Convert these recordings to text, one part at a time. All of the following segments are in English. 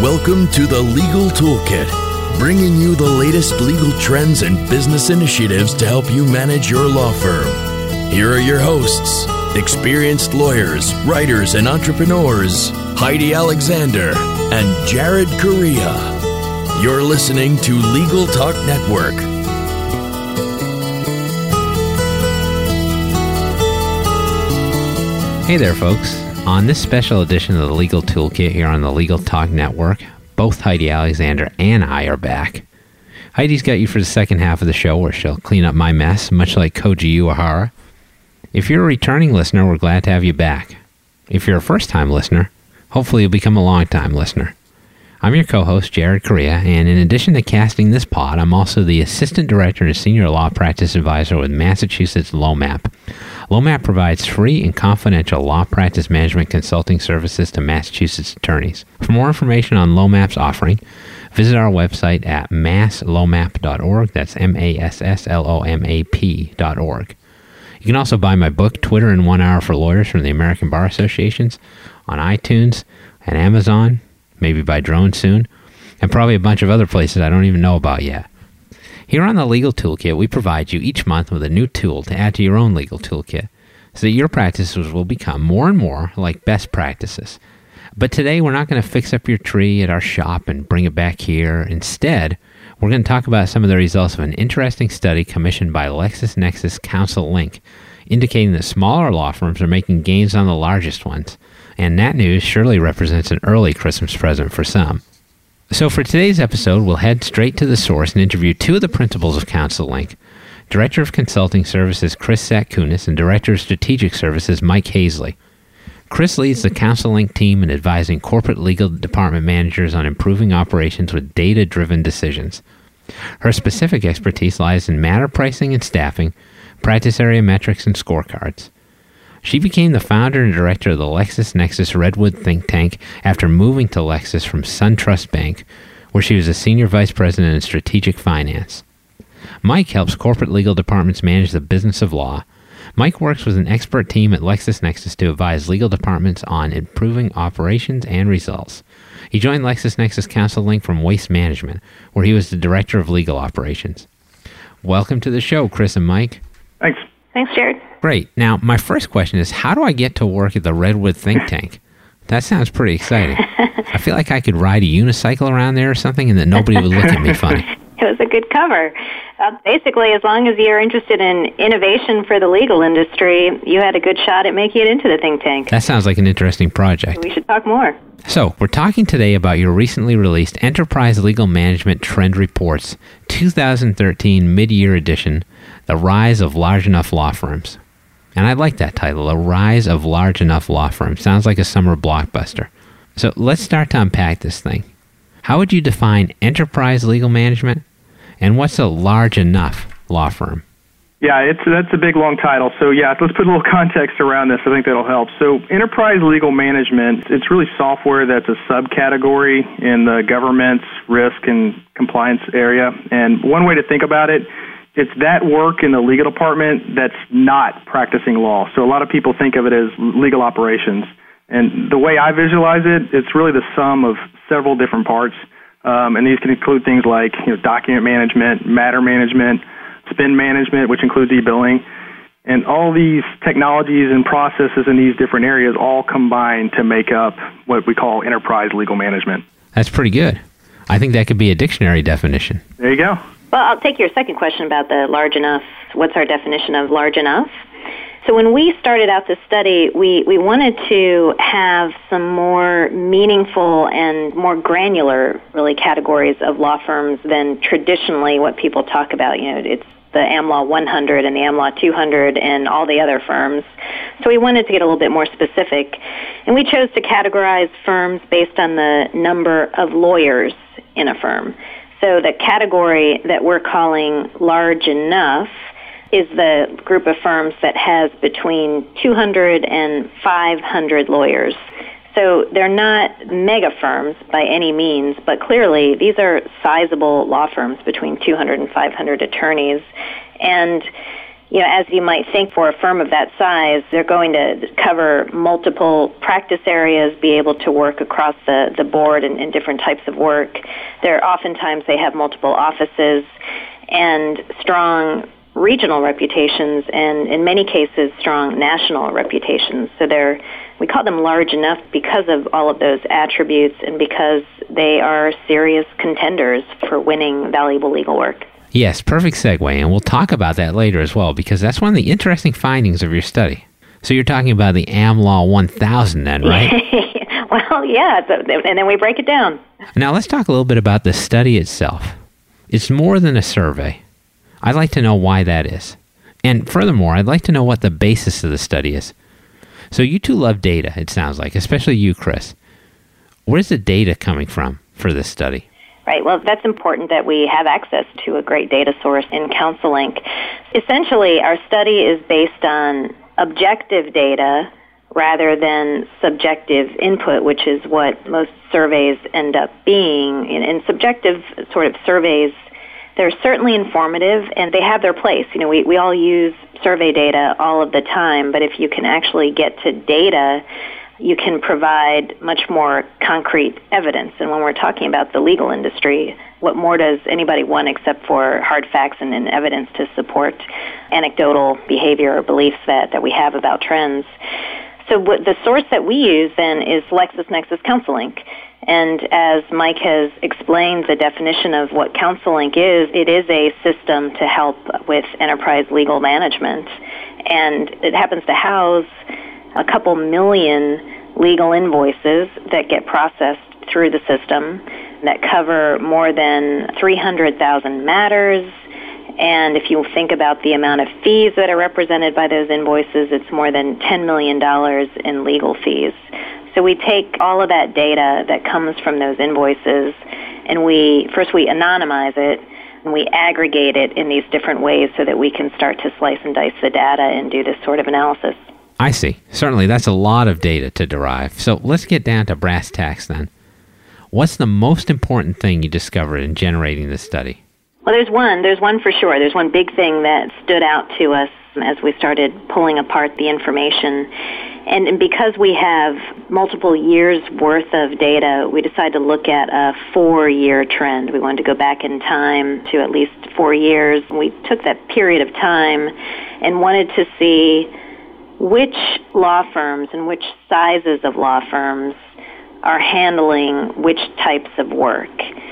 Welcome to the Legal Toolkit, bringing you the latest legal trends and business initiatives to help you manage your law firm. Here are your hosts, experienced lawyers, writers, and entrepreneurs, Heidi Alexander and Jared Correa. You're listening to Legal Talk Network. Hey there, folks. On this special edition of the Legal Toolkit here on the Legal Talk Network, both Heidi Alexander and I are back. Heidi's got you for the second half of the show where she'll clean up my mess, much like Koji Uehara. If you're a returning listener, we're glad to have you back. If you're a first-time listener, hopefully you'll become a long-time listener. I'm your co-host, Jared Correa, and in addition to casting this pod, I'm also the Assistant Director and Senior Law Practice Advisor with Massachusetts LoMAP. LoMAP provides free and confidential law practice management consulting services to Massachusetts attorneys. For more information on LoMAP's offering, visit our website at masslomap.org. That's masslomap.org. You can also buy my book, Twitter in 1 Hour for Lawyers from the American Bar Associations, on iTunes and Amazon, maybe by drone soon, and probably a bunch of other places I don't even know about yet. Here on the Legal Toolkit, we provide you each month with a new tool to add to your own legal toolkit so that your practices will become more and more like best practices. But today, we're not going to fix up your tree at our shop and bring it back here. Instead, we're going to talk about some of the results of an interesting study commissioned by LexisNexis Counsel Link, indicating that smaller law firms are making gains on the largest ones. And that news surely represents an early Christmas present for some. So for today's episode, we'll head straight to the source and interview two of the principals of Counsel Link, Director of Consulting Services Chris Satkunis and Director of Strategic Services Mike Hazley. Chris leads the Counsel Link team in advising corporate legal department managers on improving operations with data-driven decisions. Her specific expertise lies in matter pricing and staffing, practice area metrics, and scorecards. She became the founder and director of the LexisNexis Redwood think tank after moving to Lexis from SunTrust Bank, where she was a senior vice president in strategic finance. Mike helps corporate legal departments manage the business of law. Mike works with an expert team at LexisNexis to advise legal departments on improving operations and results. He joined LexisNexis Counsel Link from Waste Management, where he was the director of legal operations. Welcome to the show, Chris and Mike. Thanks. Thanks, Jared. Great. Now, my first question is, how do I get to work at the Redwood think tank? That sounds pretty exciting. I feel like I could ride a unicycle around there or something and that nobody would look at me funny. It was a good cover. Basically, as long as you're interested in innovation for the legal industry, you had a good shot at making it into the think tank. That sounds like an interesting project. We should talk more. So, we're talking today about your recently released Enterprise Legal Management Trend Reports 2013 Mid-Year Edition, The Rise of Large Enough Law Firms. And I like that title, The Rise of Large Enough Law Firms. Sounds like a summer blockbuster. So let's start to unpack this thing. How would you define enterprise legal management? And what's a large enough law firm? Yeah, that's a big, long title. So, let's put a little context around this. I think that'll help. So, enterprise legal management, it's really software that's a subcategory in the government's risk and compliance area. And one way to think about it, it's that work in the legal department that's not practicing law. So a lot of people think of it as legal operations. And the way I visualize it, it's really the sum of several different parts. And these can include things like document management, matter management, spend management, which includes e-billing. And all these technologies and processes in these different areas all combine to make up what we call enterprise legal management. That's pretty good. I think that could be a dictionary definition. There you go. Well, I'll take your second question about the large enough. What's our definition of large enough? So when we started out this study, we wanted to have some more meaningful and more granular, really, categories of law firms than traditionally what people talk about. It's the AmLaw 100 and the AmLaw 200 and all the other firms. So we wanted to get a little bit more specific. And we chose to categorize firms based on the number of lawyers in a firm. So the category that we're calling large enough is the group of firms that has between 200 and 500 lawyers. So they're not mega firms by any means, but clearly these are sizable law firms between 200 and 500 attorneys. And as you might think for a firm of that size, they're going to cover multiple practice areas, be able to work across the board in different types of work. Oftentimes they have multiple offices and strong regional reputations, and in many cases strong national reputations. So we call them large enough because of all of those attributes and because they are serious contenders for winning valuable legal work. Yes, perfect segue, and we'll talk about that later as well, because that's one of the interesting findings of your study. So you're talking about the AmLaw 1000 then, right? Well, yeah, and then we break it down. Now let's talk a little bit about the study itself. It's more than a survey. I'd like to know why that is. And furthermore, I'd like to know what the basis of the study is. So you two love data, it sounds like, especially you, Chris. Where's the data coming from for this study? Right. Well, that's important that we have access to a great data source in CounselLink. Essentially, our study is based on objective data rather than subjective input, which is what most surveys end up being. In subjective sort of surveys, they're certainly informative, and they have their place. We all use survey data all of the time, but if you can actually get to data, you can provide much more concrete evidence. And when we're talking about the legal industry, what more does anybody want except for hard facts and evidence to support anecdotal behavior or beliefs that we have about trends? So the source that we use then is LexisNexis CounselLink. And as Mike has explained the definition of what CounselLink is, it is a system to help with enterprise legal management. And it happens to house a couple million legal invoices that get processed through the system that cover more than 300,000 matters. And if you think about the amount of fees that are represented by those invoices, it's more than $10 million in legal fees. So we take all of that data that comes from those invoices, and we anonymize it, and we aggregate it in these different ways so that we can start to slice and dice the data and do this sort of analysis. I see. Certainly, that's a lot of data to derive. So let's get down to brass tacks then. What's the most important thing you discovered in generating this study? Well, there's one for sure. There's one big thing that stood out to us as we started pulling apart the information. And because we have multiple years' worth of data, we decided to look at a 4-year trend. We wanted to go back in time to at least 4 years. We took that period of time and wanted to see which law firms and which sizes of law firms are handling which types of work.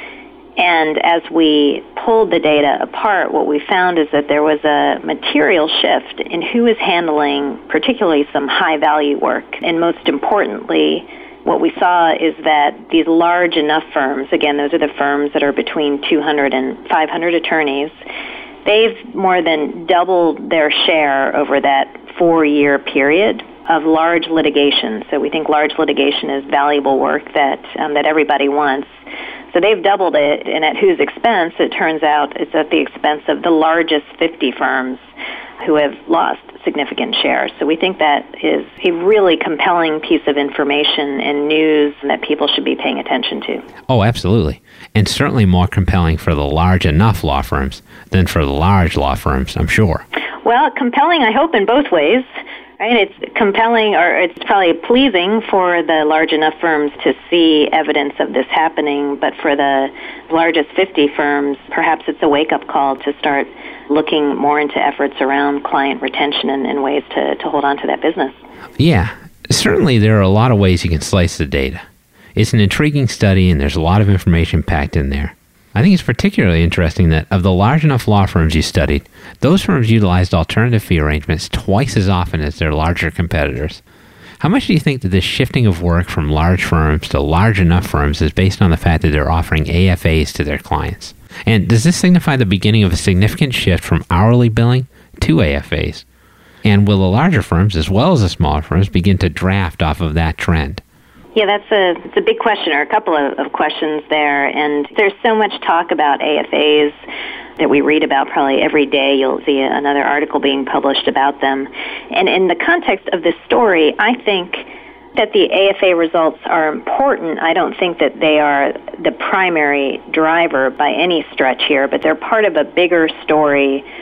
And as we pulled the data apart, what we found is that there was a material shift in who is handling particularly some high-value work. And most importantly, what we saw is that these large enough firms, again, those are the firms that are between 200 and 500 attorneys, they've more than doubled their share over that 4-year period of large litigation. So we think large litigation is valuable work that everybody wants. So they've doubled it, and at whose expense? It turns out it's at the expense of the largest 50 firms who have lost significant share. So we think that is a really compelling piece of information and news that people should be paying attention to. Oh, absolutely. And certainly more compelling for the large enough law firms than for the large law firms, I'm sure. Well, compelling, I hope, in both ways. Right? It's compelling, or it's probably pleasing for the large enough firms to see evidence of this happening, but for the largest 50 firms, perhaps it's a wake-up call to start looking more into efforts around client retention and ways to hold on to that business. Yeah, certainly there are a lot of ways you can slice the data. It's an intriguing study, and there's a lot of information packed in there. I think it's particularly interesting that of the large enough law firms you studied, those firms utilized alternative fee arrangements twice as often as their larger competitors. How much do you think that this shifting of work from large firms to large enough firms is based on the fact that they're offering AFAs to their clients? And does this signify the beginning of a significant shift from hourly billing to AFAs? And will the larger firms, as well as the smaller firms, begin to draft off of that trend? Yeah, it's a big question, or a couple of questions there. And there's so much talk about AFAs that we read about probably every day. You'll see another article being published about them. And in the context of this story, I think that the AFA results are important. I don't think that they are the primary driver by any stretch here, but they're part of a bigger story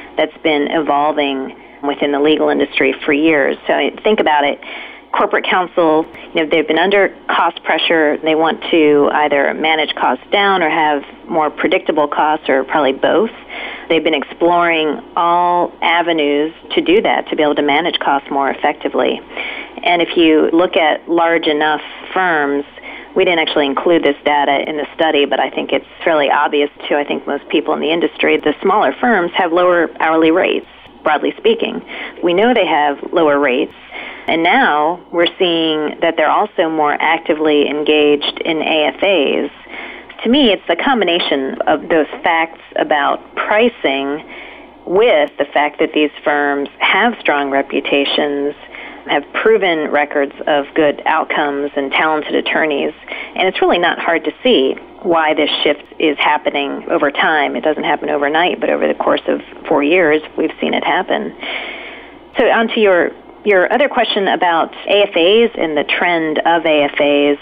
that's been evolving within the legal industry for years. So think about it. Corporate counsel, they've been under cost pressure. They want to either manage costs down or have more predictable costs, or probably both. They've been exploring all avenues to do that, to be able to manage costs more effectively. And if you look at large enough firms, we didn't actually include this data in the study, but I think it's fairly obvious to, I think, most people in the industry. The smaller firms have lower hourly rates, broadly speaking. We know they have lower rates. And now we're seeing that they're also more actively engaged in AFAs. To me, it's the combination of those facts about pricing with the fact that these firms have strong reputations, have proven records of good outcomes and talented attorneys. And it's really not hard to see why this shift is happening over time. It doesn't happen overnight, but over the course of 4 years, we've seen it happen. So on to your other question about AFAs and the trend of AFAs,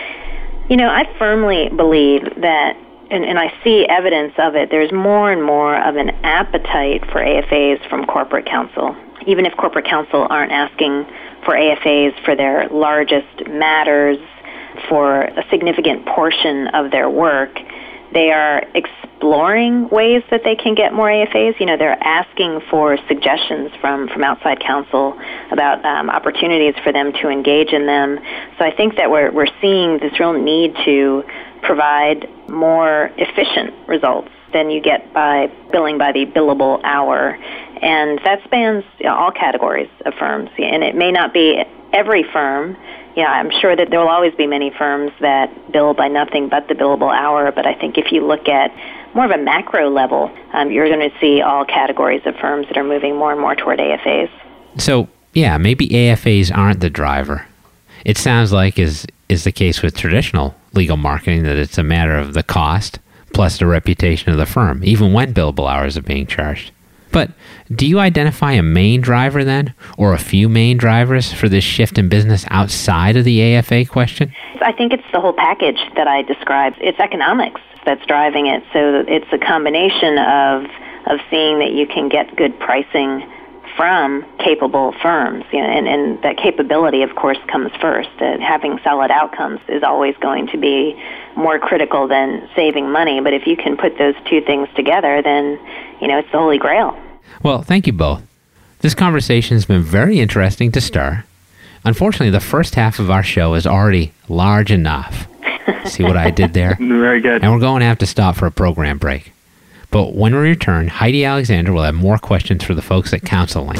I firmly believe that, and I see evidence of it, there's more and more of an appetite for AFAs from corporate counsel. Even if corporate counsel aren't asking for AFAs for their largest matters, for a significant portion of their work, they are exploring ways that they can get more AFAs. They're asking for suggestions from outside counsel about opportunities for them to engage in them. So I think that we're seeing this real need to provide more efficient results than you get by billing by the billable hour. And that spans all categories of firms. And it may not be every firm. I'm sure that there will always be many firms that bill by nothing but the billable hour, but I think if you look at more of a macro level, you're going to see all categories of firms that are moving more and more toward AFAs. So, maybe AFAs aren't the driver. It sounds like is the case with traditional legal marketing, that it's a matter of the cost plus the reputation of the firm, even when billable hours are being charged. But do you identify a main driver then, or a few main drivers for this shift in business outside of the AFA question? I think it's the whole package that I described. It's economics that's driving it. So it's a combination of seeing that you can get good pricing from capable firms, and that capability, of course, comes first. Having solid outcomes is always going to be more critical than saving money. But if you can put those two things together, then it's the holy grail. Well, thank you both. This conversation has been very interesting to start. Unfortunately, the first half of our show is already large enough. See what I did there? Very good. And we're going to have to stop for a program break. But when we return, Heidi Alexander will have more questions for the folks at CounselLink.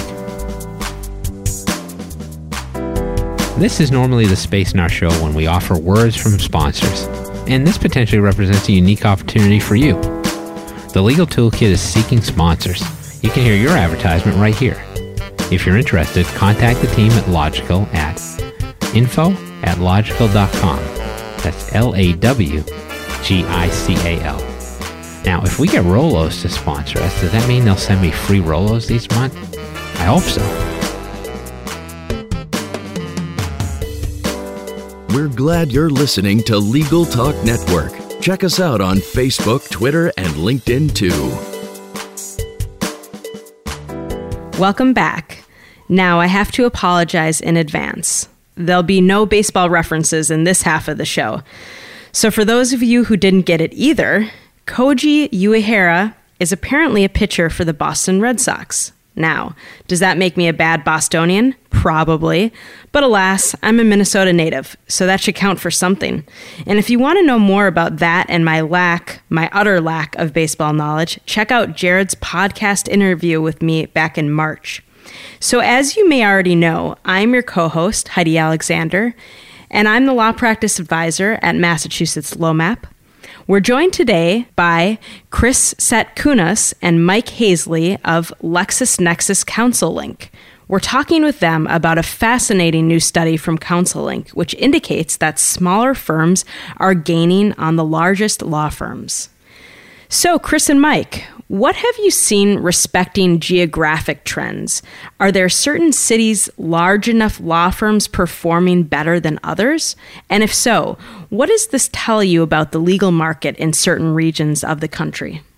This is normally the space in our show when we offer words from sponsors, and this potentially represents a unique opportunity for you. The Legal Toolkit is seeking sponsors. You can hear your advertisement right here. If you're interested, contact the team at Logical at info@logical.com. That's LAWGICAL. Now, if we get Rolos to sponsor us, does that mean they'll send me free Rolos each month? I hope so. We're glad you're listening to Legal Talk Network. Check us out on Facebook, Twitter, and LinkedIn too. Welcome back. Now I have to apologize in advance. There'll be no baseball references in this half of the show. So for those of you who didn't get it either, Koji Uehara is apparently a pitcher for the Boston Red Sox. Now, does that make me a bad Bostonian? Probably. But alas, I'm a Minnesota native, so that should count for something. And if you want to know more about that and my utter lack of baseball knowledge, check out Jared's podcast interview with me back in March. So as you may already know, I'm your co-host, Heidi Alexander, and I'm the law practice advisor at Massachusetts LoMAP. We're joined today by Chris Satkunas and Mike Hazley of LexisNexis CounselLink. We're talking with them about a fascinating new study from CounselLink, which indicates that smaller firms are gaining on the largest law firms. So, Chris and Mike, what have you seen respecting geographic trends? Are there certain cities large enough law firms performing better than others? And if so, what does this tell you about the legal market in certain regions of the country?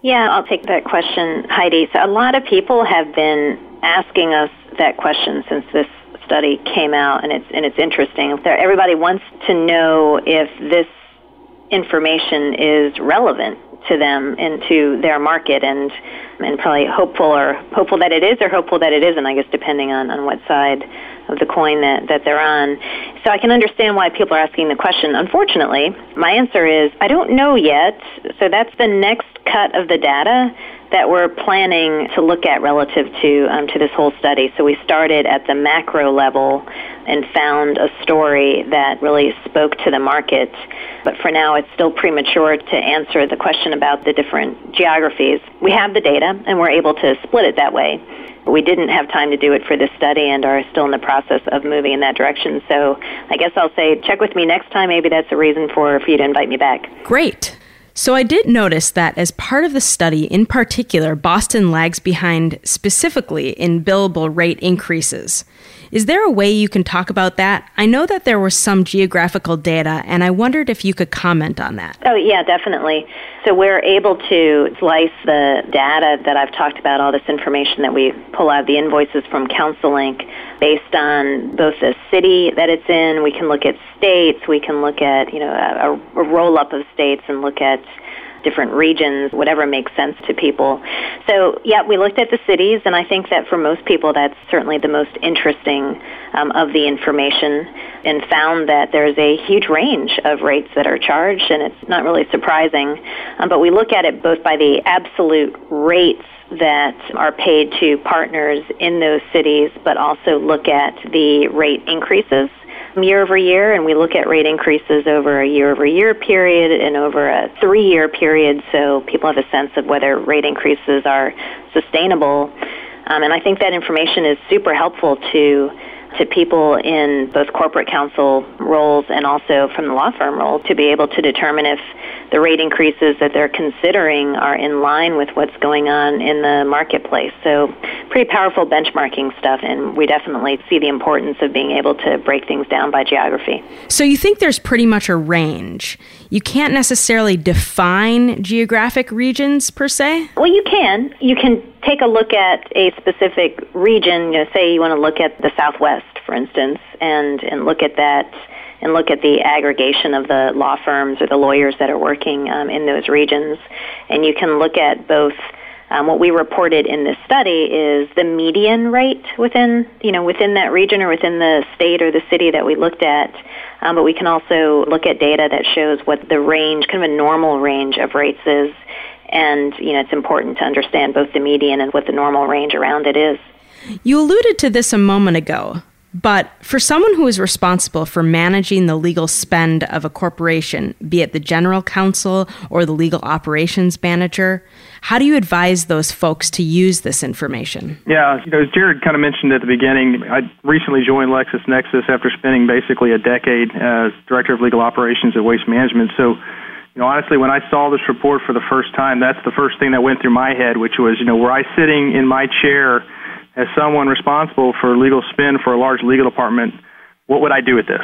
Yeah, I'll take that question, Heidi. So a lot of people have been asking us that question since this study came out, and it's interesting. Everybody wants to know if this information is relevant to them and to their market, and probably hopeful that it is or hopeful that it isn't, I guess, depending on what side of the coin that they're on. So I can understand why people are asking the question. Unfortunately, my answer is I don't know yet. So that's the next cut of the data that we're planning to look at relative to this whole study. So we started at the macro level and found a story that really spoke to the market. But for now, it's still premature to answer the question about the different geographies. We have the data, and we're able to split it that way. We didn't have time to do it for this study and are still in the process of moving in that direction. So I guess I'll say check with me next time. Maybe that's a reason for you to invite me back. Great. So I did notice that as part of the study, in particular, Boston lags behind specifically in billable rate increases. Is there a way you can talk about that? I know that there was some geographical data, and I wondered if you could comment on that. Oh, yeah, definitely. So we're able to slice the data that I've talked about, all this information that we pull out, the invoices from CounselLink, based on both the city that it's in. We can look at states. We can look at, a roll-up of states and look at different regions, whatever makes sense to people. So, yeah, we looked at the cities, and I think that for most people that's certainly the most interesting of the information, and found that there's a huge range of rates that are charged, and it's not really surprising. But we look at it both by the absolute rates that are paid to partners in those cities, but also look at the rate increases year over year, and we look at rate increases over a year-over-year period and over a 3-year period, so people have a sense of whether rate increases are sustainable. And I think that information is super helpful to people in both corporate counsel roles and also from the law firm role to be able to determine if the rate increases that they're considering are in line with what's going on in the marketplace. So pretty powerful benchmarking stuff, and we definitely see the importance of being able to break things down by geography. So you think there's pretty much a range. You can't necessarily define geographic regions per se? Well, you can. You can take a look at a specific region, say you want to look at the Southwest, for instance, and look at that and look at the aggregation of the law firms or the lawyers that are working in those regions. And you can look at both what we reported in this study is the median rate within that region or within the state or the city that we looked at. But we can also look at data that shows what the range, kind of a normal range of rates is. And, it's important to understand both the median and what the normal range around it is. You alluded to this a moment ago, but for someone who is responsible for managing the legal spend of a corporation, be it the general counsel or the legal operations manager, how do you advise those folks to use this information? Yeah, as Jared kind of mentioned at the beginning, I recently joined LexisNexis after spending basically a decade as Director of Legal Operations at Waste Management. So, honestly, when I saw this report for the first time, that's the first thing that went through my head, which was, were I sitting in my chair as someone responsible for legal spend for a large legal department, what would I do with this?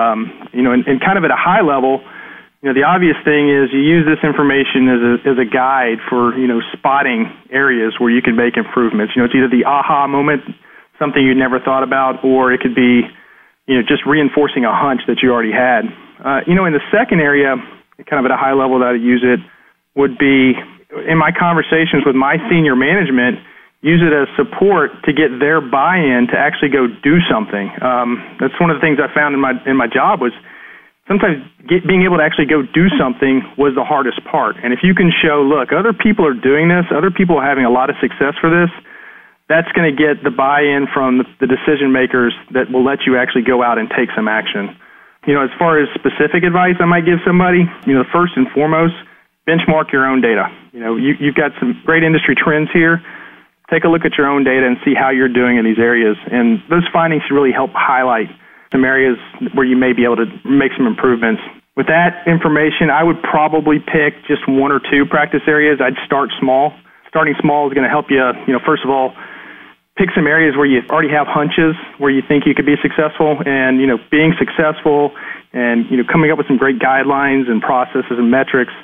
And kind of at a high level, the obvious thing is you use this information as a guide for, spotting areas where you can make improvements. It's either the aha moment, something you'd never thought about, or it could be, just reinforcing a hunch that you already had. In the second area, kind of at a high level that I use it, would be in my conversations with my senior management, use it as support to get their buy-in to actually go do something. That's one of the things I found in my job was sometimes being able to actually go do something was the hardest part. And if you can show, look, other people are doing this, other people are having a lot of success for this, that's going to get the buy-in from the decision makers that will let you actually go out and take some action. As far as specific advice I might give somebody, first and foremost, benchmark your own data. You've got some great industry trends here. Take a look at your own data and see how you're doing in these areas. And those findings really help highlight some areas where you may be able to make some improvements. With that information, I would probably pick just 1 or 2 practice areas. I'd start small. Starting small is going to help you, first of all, pick some areas where you already have hunches, where you think you could be successful, and, being successful and, coming up with some great guidelines and processes and metrics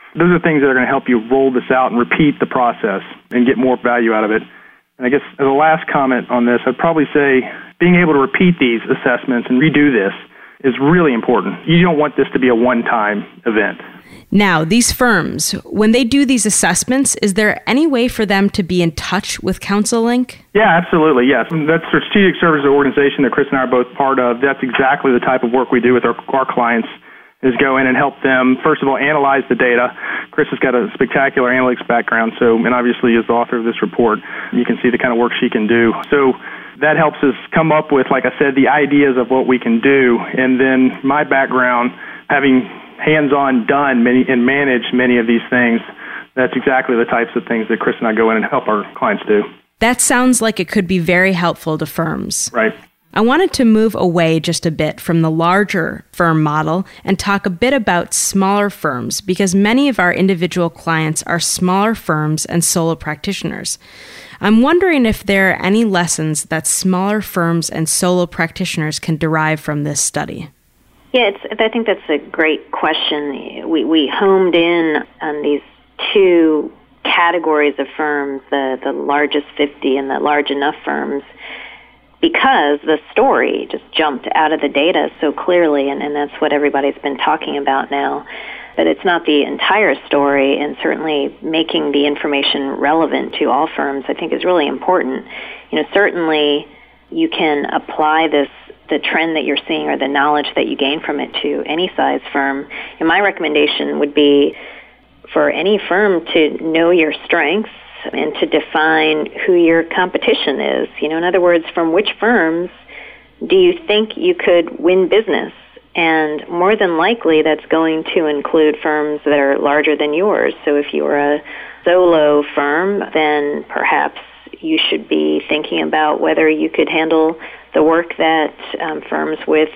Those are things that are going to help you roll this out and repeat the process and get more value out of it. And I guess as a last comment on this, I'd probably say being able to repeat these assessments and redo this is really important. You don't want this to be a one-time event. Now, these firms, when they do these assessments, is there any way for them to be in touch with CounselLink? Yeah, absolutely, yes. That's the strategic services organization that Chris and I are both part of. That's exactly the type of work we do with our clients, is go in and help them, first of all, analyze the data. Chris has got a spectacular analytics background, and obviously is the author of this report. You can see the kind of work she can do. So that helps us come up with, like I said, the ideas of what we can do. And then my background, having hands-on done and managed many of these things, that's exactly the types of things that Chris and I go in and help our clients do. That sounds like it could be very helpful to firms. Right. I wanted to move away just a bit from the larger firm model and talk a bit about smaller firms, because many of our individual clients are smaller firms and solo practitioners. I'm wondering if there are any lessons that smaller firms and solo practitioners can derive from this study. Yeah, I think that's a great question. We homed in on these two categories of firms, the largest 50 and the large enough firms, because the story just jumped out of the data so clearly, and that's what everybody's been talking about now. But it's not the entire story, and certainly making the information relevant to all firms, I think, is really important. Certainly you can apply the trend that you're seeing or the knowledge that you gain from it to any size firm. And my recommendation would be for any firm to know your strengths and to define who your competition is. In other words, from which firms do you think you could win business? And more than likely, that's going to include firms that are larger than yours. So if you're a solo firm, then perhaps you should be thinking about whether you could handle the work that firms with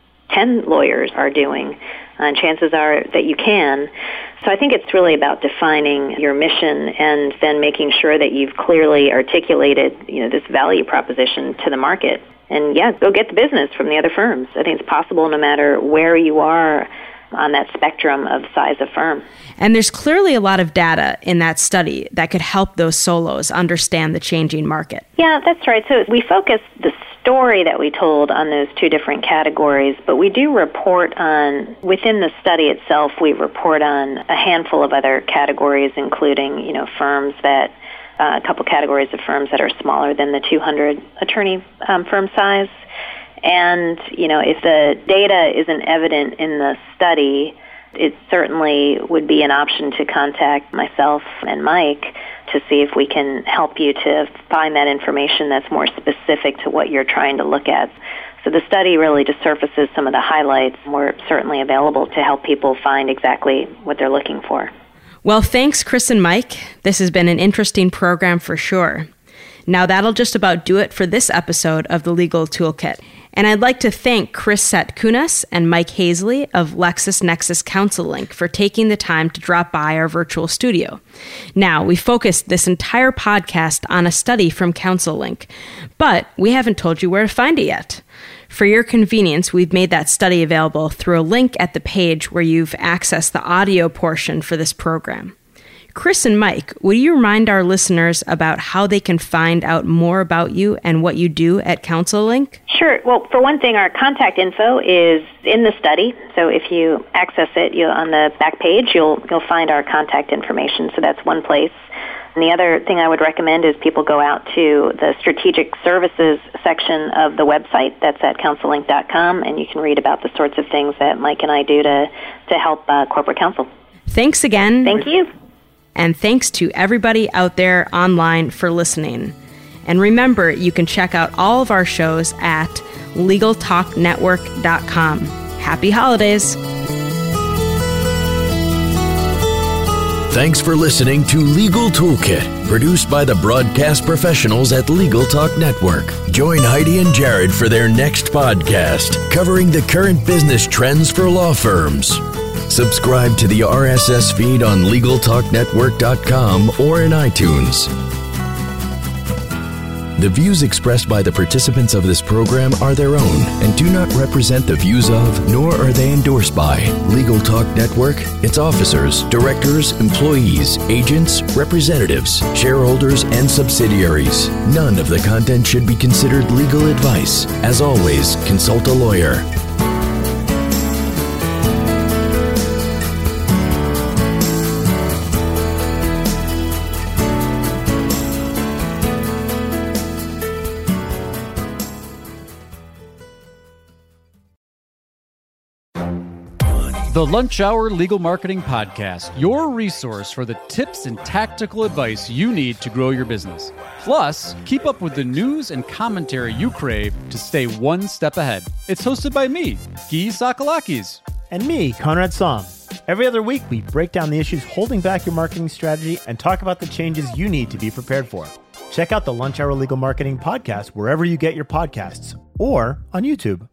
10 lawyers are doing. And chances are that you can. So I think it's really about defining your mission and then making sure that you've clearly articulated, this value proposition to the market. And go get the business from the other firms. I think it's possible no matter where you are on that spectrum of size of firm. And there's clearly a lot of data in that study that could help those solos understand the changing market. Yeah, that's right. So we focused the story that we told on those two different categories, but we do report on, within the study itself, we report on a handful of other categories, including, firms that, a couple categories of firms that are smaller than the 200 attorney firm size. And, if the data isn't evident in the study, it certainly would be an option to contact myself and Mike to see if we can help you to find that information that's more specific to what you're trying to look at. So the study really just surfaces some of the highlights. We're certainly available to help people find exactly what they're looking for. Well, thanks, Chris and Mike. This has been an interesting program for sure. Now, that'll just about do it for this episode of the Legal Toolkit. And I'd like to thank Chris Setkunas and Mike Hazley of LexisNexis CounselLink for taking the time to drop by our virtual studio. Now, we focused this entire podcast on a study from CounselLink, but we haven't told you where to find it yet. For your convenience, we've made that study available through a link at the page where you've accessed the audio portion for this program. Chris and Mike, will you remind our listeners about how they can find out more about you and what you do at CounselLink? Sure. Well, for one thing, our contact info is in the study. So if you access it, on the back page, you'll find our contact information. So that's one place. And the other thing I would recommend is people go out to the strategic services section of the website. That's at CounselLink.com, and you can read about the sorts of things that Mike and I do to help corporate counsel. Thanks again. Thank you. And thanks to everybody out there online for listening. And remember, you can check out all of our shows at LegalTalkNetwork.com. Happy holidays. Thanks for listening to Legal Toolkit, produced by the broadcast professionals at Legal Talk Network. Join Heidi and Jared for their next podcast, covering the current business trends for law firms. Subscribe to the RSS feed on LegalTalkNetwork.com or in iTunes. The views expressed by the participants of this program are their own and do not represent the views of, nor are they endorsed by, Legal Talk Network, its officers, directors, employees, agents, representatives, shareholders, and subsidiaries. None of the content should be considered legal advice. As always, consult a lawyer. The Lunch Hour Legal Marketing Podcast, your resource for the tips and tactical advice you need to grow your business. Plus, keep up with the news and commentary you crave to stay one step ahead. It's hosted by me, Guy Sakalakis. And me, Conrad Somm. Every other week, we break down the issues holding back your marketing strategy and talk about the changes you need to be prepared for. Check out the Lunch Hour Legal Marketing Podcast wherever you get your podcasts or on YouTube.